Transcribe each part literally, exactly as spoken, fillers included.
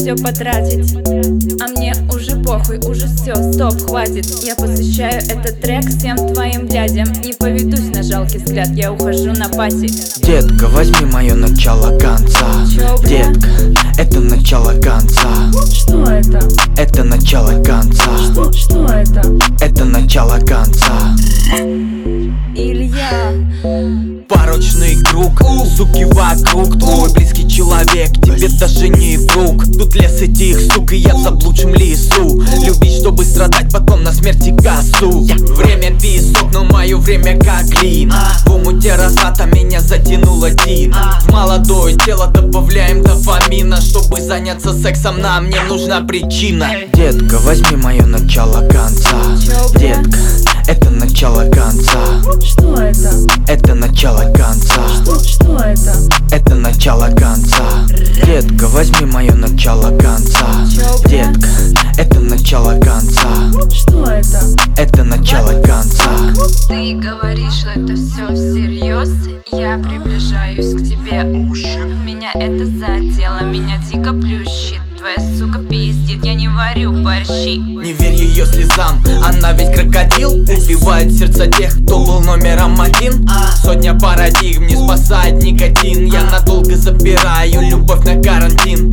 все потратить. А мне уже похуй, уже все, стоп, хватит. Я посвящаю этот трек всем твоим дядям. Не поведусь на жалкий взгляд, я ухожу на пати. Детка, возьми мое начало конца. Чё, бля? Детка, это начало конца. Что это? Это начало конца. Что, что это? Это начало конца. Илья. Порочный круг, суки вокруг. Твой близкий человек, тебе даже не друг. Тут лес этих сук, и я в заблудшем лесу. Любить, чтобы страдать, потом на смерти косу. Время песок, но мое время как глина. В омуте разврата меня затянуло Дина. В молодое тело добавляем дофамина. Чтобы заняться сексом, нам не нужна причина. Детка, возьми мое начало конца. Детка, это начало конца. Что это? Это начало конца. Что, что это? Это начало конца. Детка, возьми мое начало конца. Детка, это начало конца. Что это? Это начало конца. Ты говоришь, что это все всерьез. Я приближаюсь к тебе. Меня это задело, меня дико плющит. Твоя сука пиздит, я не варю борщи. Не верь ее слезам, она ведь крокодил. Убивает сердца тех, кто был номером один. Сотня парадигм, не спасает никотин. Я надолго забираю любовь на карантин.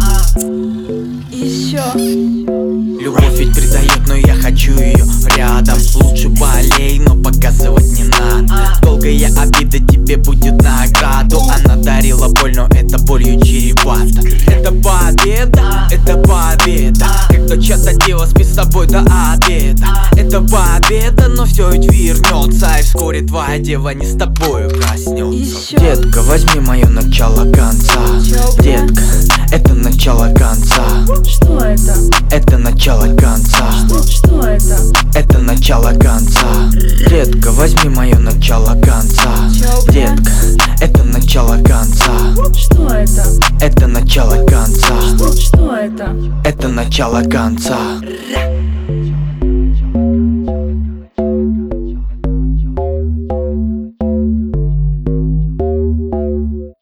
Еще. Любовь ведь предает, но я хочу ее рядом. Лучше болей, но показывать не надо. Долгая обида тебе будет награду. Она дарила боль, но это болью чревато. Это победа, это победа. Когда чья-то дело спит с тобой до обеда. Это победа, но все ведь вернется. И вскоре твоя дева не с тобою проснется. Еще. Детка, возьми мое начало конца. Детка, это начало конца. Что это? Это начало конца. Что, что это? Это начало конца. Детка, возьми мое начало конца. Детка, это начало конца. Что это? Это начало конца. Что, что это? Это начало конца.